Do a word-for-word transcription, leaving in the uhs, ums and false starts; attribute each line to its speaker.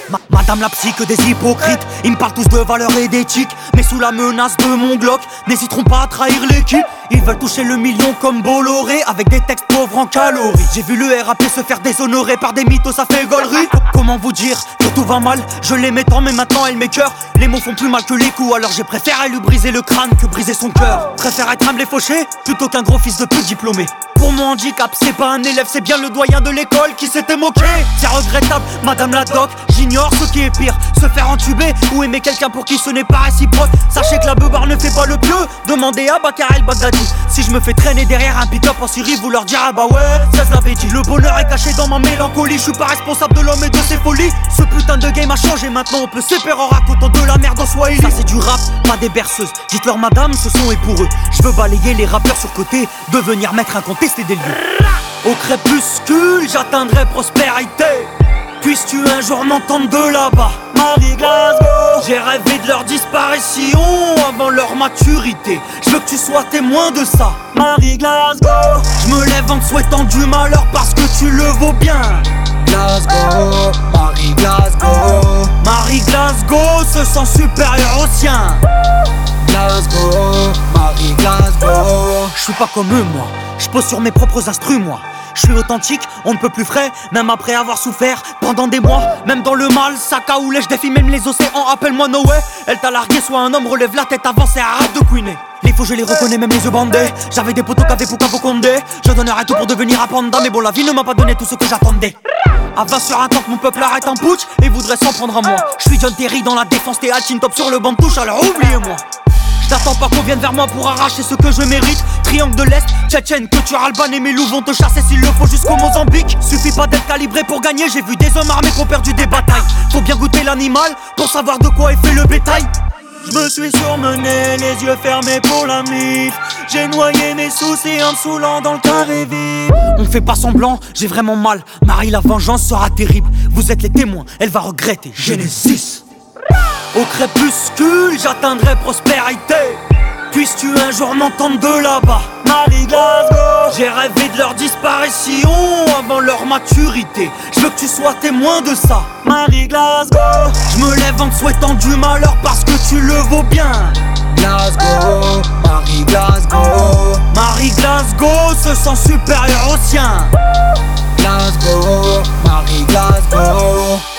Speaker 1: Ma Madame la psy que des hypocrites. Ils me parlent tous de valeurs et d'éthique, mais sous la menace de mon Glock n'hésiteront pas à trahir l'équipe. Ils veulent toucher le million comme Bolloré, avec des textes pauvres en calories. J'ai vu le R A P se faire déshonorer par des mythos, ça fait gaulerie. Comment vous dire que tout va mal? Je l'aimais tant mais maintenant elle m'écœure. Les mots font plus mal que les coups, alors j'ai préféré lui briser le crâne que briser son cœur. Préfère être humble et fauché plutôt qu'un gros fils de pute diplômé. Pour mon handicap, c'est pas un élève, c'est bien le doyen de l'école qui s'était moqué. C'est regrettable, madame la doc, j'ignore ce qui est pire. Se faire entuber ou aimer quelqu'un pour qui ce n'est pas réciproque. Sachez que la beubare ne fait pas le pieu, demandez à Bakar El Baghdadi. Si je me fais traîner derrière un pick-up en Syrie, vous leur direz ah bah ouais, ça se l'avait dit. Le bonheur est caché dans ma mélancolie, je suis pas responsable de l'homme et de ses folies. Ce putain de game a changé, maintenant on peut séparer en racontant de la merde en Swahili. Ça c'est du rap, pas des berceuses. Dites-leur madame, ce son est pour eux. Je veux balayer les rappeurs sur côté, devenir maître incontesté des lieux. Au crépuscule, j'atteindrai prospérité. Puisses-tu un jour m'entendre de là-bas, Marie Glasgow. J'ai rêvé de leur disparition avant leur maturité. Je veux que tu sois témoin de ça, Marie Glasgow. Je me lève en te souhaitant du malheur parce que tu le vaux bien. Glasgow, Marie Glasgow. Marie Glasgow se sent supérieure au sien. Glasgow, Marie Glasgow. Je suis pas comme eux moi, je pose sur mes propres instrus moi. Je suis authentique, on ne peut plus frais, même après avoir souffert pendant des mois. Même dans le mal, ça caoulait, je défie même les océans, appelle-moi Noé. Elle t'a largué, soit un homme, relève la tête, avance et arrête de couiner. Les faux je les reconnais, même les yeux bandés. J'avais des potos qu'avaient pour Condé. Je donnerais tout pour devenir un panda, mais bon la vie ne m'a pas donné tout ce que j'attendais. À vingt sur un temps que mon peuple arrête un putsch et voudrait s'en prendre à moi. Je suis John Terry dans la défense, t'es Alchin top sur le banc de touche, alors oubliez-moi. J'attends pas qu'on vienne vers moi pour arracher ce que je mérite. Triangle de l'Est, Tchétchène, que tu Alban et mes loups vont te chasser s'il le faut jusqu'au Mozambique. Suffit pas d'être calibré pour gagner, j'ai vu des hommes armés qui ont perdu des batailles. Faut bien goûter l'animal pour savoir de quoi est fait le bétail. Je me suis surmené, les yeux fermés pour la mif. J'ai noyé mes soucis en me saoulant dans le carré vide. On fait pas semblant, j'ai vraiment mal. Marie, la vengeance sera terrible. Vous êtes les témoins, elle va regretter. Genesis. Au crépuscule, j'atteindrai prospérité. Puisses-tu un jour m'entendre de là-bas, Marie Glasgow. J'ai rêvé de leur disparition avant leur maturité. Je veux que tu sois témoin de ça, Marie Glasgow. Je me lève en te souhaitant du malheur parce que tu le vaux bien. Glasgow, Marie Glasgow. Marie Glasgow se sent supérieure au sien. Glasgow, Marie Glasgow.